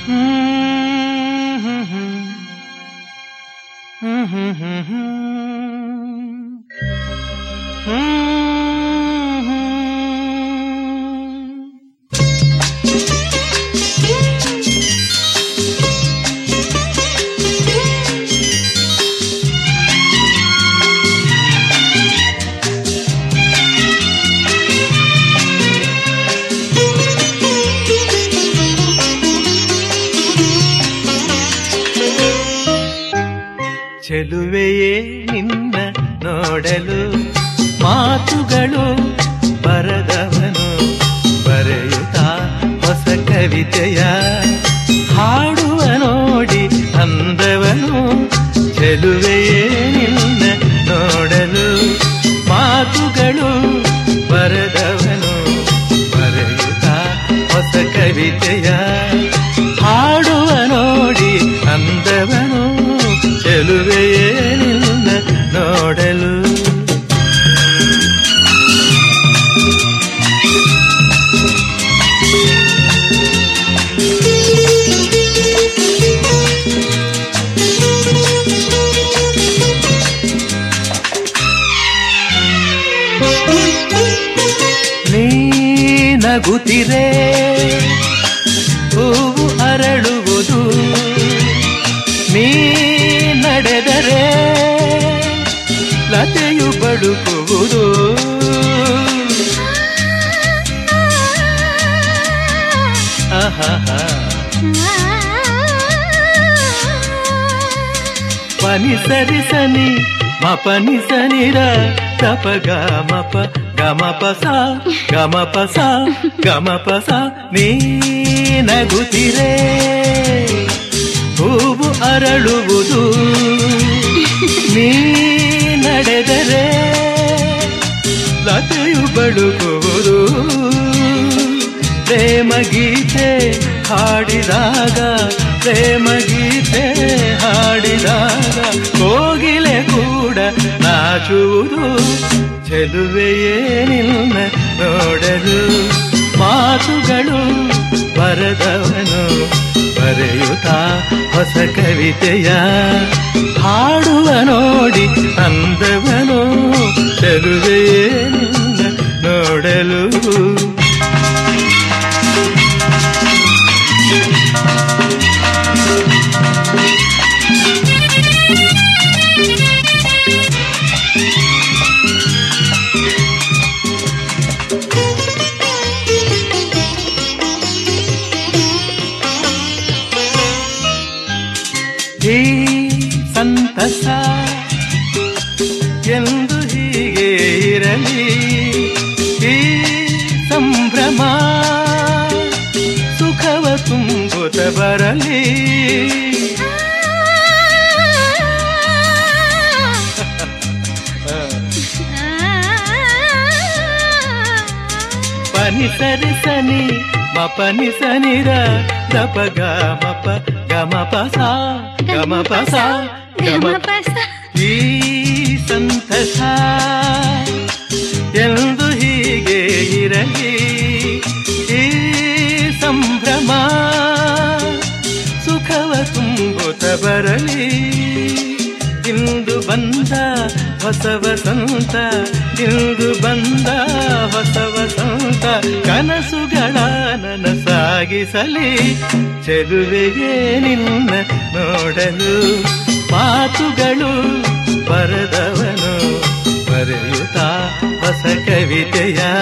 ಚೆಲುವೆಯೇ ನಿನ್ನ ನೋಡಲು ಮಾತುಗಳು ಬರದವನು ಬರೆಯುತ್ತಾ ಹೊಸ ಕವಿತೆಯ ಹಾಡುವ ನೋಡಿ ಅಂದವನು. ಚೆಲುವೆಯೇ ನಿನ್ನ ನೋಡಲು ಮಾತುಗಳು ಬರದವನು ಬರೆಯುತ್ತಾ ಹೊಸ ಕವಿತೆಯ ಹಾಡುವ ನೋಡಿ ಅಂದವನು. ಚೆಲುವೆಯೇ ನಿನ್ನ ನೋಡಲು ನೀ ನಗುತ್ತಿರೆ ಹೂವು ಅರಳುವುದು, ನೀ ನಡೆದರೆ ಲತೆಯು ಬಡುಕುವುದು. ಪನಿ ಸರಿ ಸನಿ ಮಪನಿ ಸನಿರ ತಪ ಗಮಪ ಗಮಪಸ ಗಮಪಸ ಗಮಪಸ. ನೀ ನಗುತ್ತಿರೆ ಹೂವು ಅರಳುವುದು, ನೀ ನಡೆದರೆ ಲತೆಯು ಬಳುಕುವುದು. ಪ್ರೇಮ ಗೀತೆ ಹಾಡಿದಾಗ ಪ್ರೇಮ ಗೀತೆ ಹಾಡಿದಾಗ ಕೋಗಿಲೆ ಕೂಡ ನಾಚುವುದು. ಚೆಲುವೆಯೇ ನಿನ್ನ ನೋಡಲು ಮಾತುಗಳು ಬರದವನು ಬರೆಯುತ್ತಾ ಹೊಸ ಕವಿತೆಯ ಹಾಡುವ ನೋಡಿ ಅಂದವನು. ಚೆಲುವೆಯೇ ನಿನ್ನ ನೋಡಲು ಈ ಸಂತಸ ಎಂದು ಹೀಗೆ ಇರಲಿ, ಈ ಸಂಭ್ರಮ ಸುಖವ ತುಂಬುತ್ತ ಬರಲಿ. ಪನಿ ಸರಿ ಸನಿ ಮಪನಿ ಸನಿರ ದಪ ಗಮಪ ಗಮಪಸ ಗಮಪಸ ಗಮಪಸ. ಈ ಸಂತಸ ಎಂದು ಹೀಗೆ ಇರಲಿ, ಈ ಸಂಭ್ರಮ ಸುಖವ ತುಂಬುತ್ತ ಬರಲಿ. ಇಂದು ಬಂದ ಹೊಸ ವಸಂತ, ಇಂದು ಬಂದ ಹೊಸ ವಸಂತ ಕನಸುಗಳ ನನಸಾಗಿಸಲಿ. ಚೆಲುವೆಯೇ ನಿನ್ನ ನೋಡಲು ಮಾತುಗಳು ಬರದವನು ಬರೆಯುತ್ತಾ ಹೊಸ ಕವಿತೆಯ